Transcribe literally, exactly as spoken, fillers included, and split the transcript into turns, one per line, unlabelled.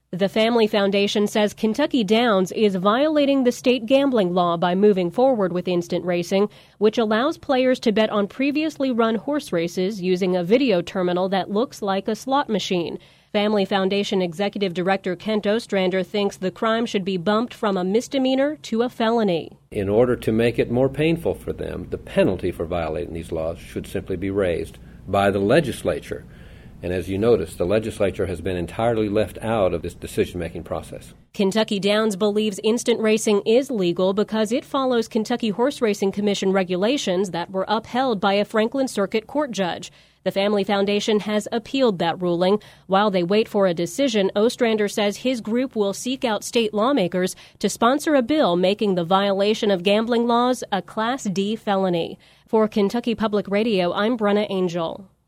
The Family Foundation says Kentucky Downs is violating the state gambling law by moving forward with instant racing, which allows players to bet on previously run horse races using a video terminal that looks like a slot machine. Family Foundation Executive Director Kent Ostrander thinks the crime should be bumped from a misdemeanor to a felony.
In order to make it more painful for them, the penalty for violating these laws should simply be raised by the legislature. And as you notice, the legislature has been entirely left out of this decision-making process.
Kentucky Downs believes instant racing is legal because it follows Kentucky Horse Racing Commission regulations that were upheld by a Franklin Circuit Court judge. The Family Foundation has appealed that ruling. While they wait for a decision, Ostrander says his group will seek out state lawmakers to sponsor a bill making the violation of gambling laws a Class D felony. For Kentucky Public Radio, I'm Brenna Angel.